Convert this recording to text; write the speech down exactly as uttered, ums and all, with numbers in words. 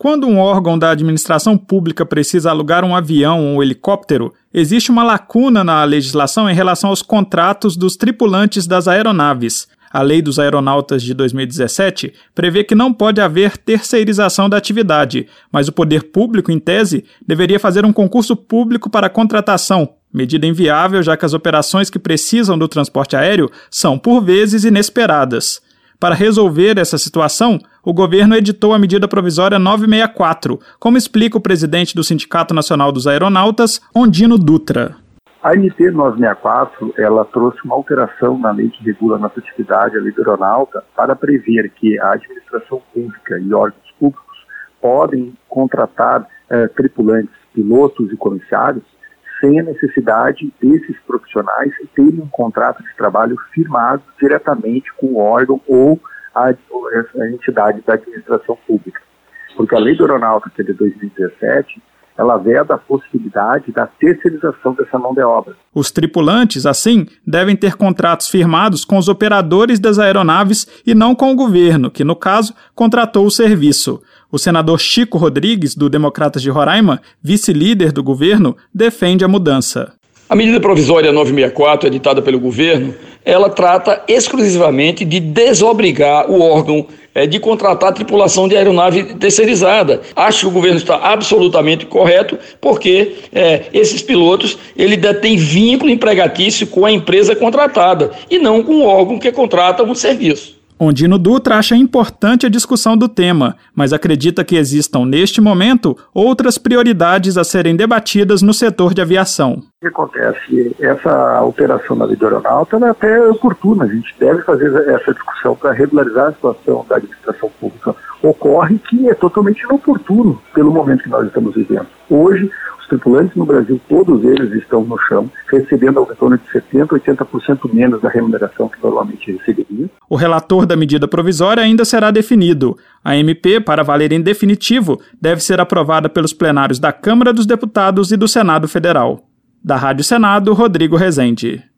Quando um órgão da administração pública precisa alugar um avião ou um helicóptero, existe uma lacuna na legislação em relação aos contratos dos tripulantes das aeronaves. A Lei dos Aeronautas de dois mil e dezessete prevê que não pode haver terceirização da atividade, mas o poder público, em tese, deveria fazer um concurso público para a contratação, medida inviável já que as operações que precisam do transporte aéreo são, por vezes, inesperadas. Para resolver essa situação, o governo editou a medida provisória novecentos e sessenta e quatro, como explica o presidente do Sindicato Nacional dos Aeronautas, Ondino Dutra. A M P novecentos e sessenta e quatro, ela trouxe uma alteração na lei que regula a nossa atividade, a lei do aeronauta, para prever que a administração pública e órgãos públicos podem contratar eh, tripulantes, pilotos e comissários sem a necessidade desses profissionais terem um contrato de trabalho firmado diretamente com o órgão ou a, a entidade da administração pública. Porque a lei do aeronauta, que é de dois mil e dezessete, ela veda a possibilidade da terceirização dessa mão de obra. Os tripulantes, assim, devem ter contratos firmados com os operadores das aeronaves e não com o governo, que, no caso, contratou o serviço. O senador Chico Rodrigues, do Democratas de Roraima, vice-líder do governo, defende a mudança. A medida provisória novecentos e sessenta e quatro, editada pelo governo, ela trata exclusivamente de desobrigar o órgão é, de contratar a tripulação de aeronave terceirizada. Acho que o governo está absolutamente correto, porque é, esses pilotos ele detém vínculo empregatício com a empresa contratada e não com o órgão que contrata um serviço. Ondino Dutra acha importante a discussão do tema, mas acredita que existam, neste momento, outras prioridades a serem debatidas no setor de aviação. O que acontece? Essa alteração na lei do aeronauta ela é até oportuna. A gente deve fazer essa discussão para regularizar a situação da administração pública. Ocorre que é totalmente inoportuno pelo momento que nós estamos vivendo. Hoje, os tripulantes no Brasil, todos eles estão no chão, recebendo ao retorno de setenta por cento, oitenta por cento menos da remuneração que normalmente receberiam. O relator da medida provisória ainda será definido. A M P, para valer em definitivo, deve ser aprovada pelos plenários da Câmara dos Deputados e do Senado Federal. Da Rádio Senado, Rodrigo Rezende.